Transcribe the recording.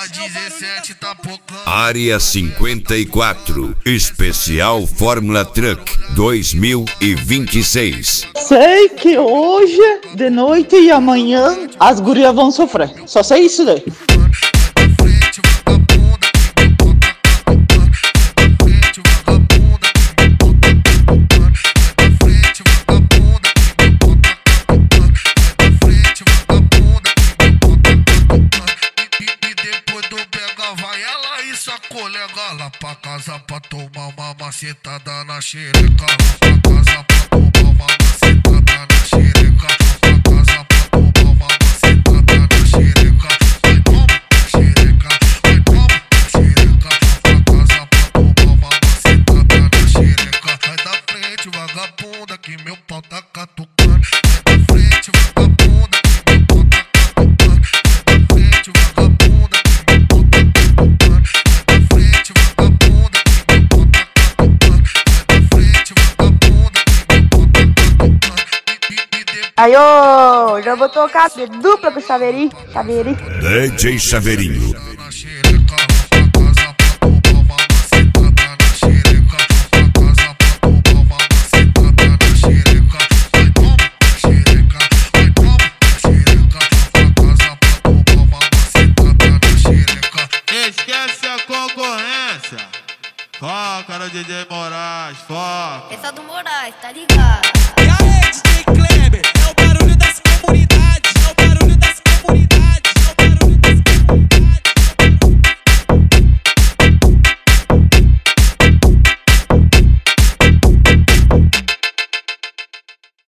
A 17 tá pocando. Área 54, especial Fórmula Truck 2026. Sei que hoje, de noite e amanhã, as gurias vão sofrer. Só sei isso daí. Colega lá pra casa pra tomar uma macetada na xereca. Lá pra casa pra tomar uma macetada na xereca. Pra casa pra tomar uma macetada na xereca. Vai toma xereca, vai toma xereca. Pra casa pra tomar uma macetada na xereca. Sai da frente, vagabunda, que meu pau tá catucando. Sai da frente, vagabunda, que meu pau tá catucando. Sai da frente, vagabunda, que meu pau tá catucando. Aí, ô, já vou tocar de dupla pro Chaveirinho. DJ Chaveirinho. Esquece a concorrência. Foca no DJ Moraes, foca. Essa do Moraes, tá ligado? E aí, DJ Kleber, é o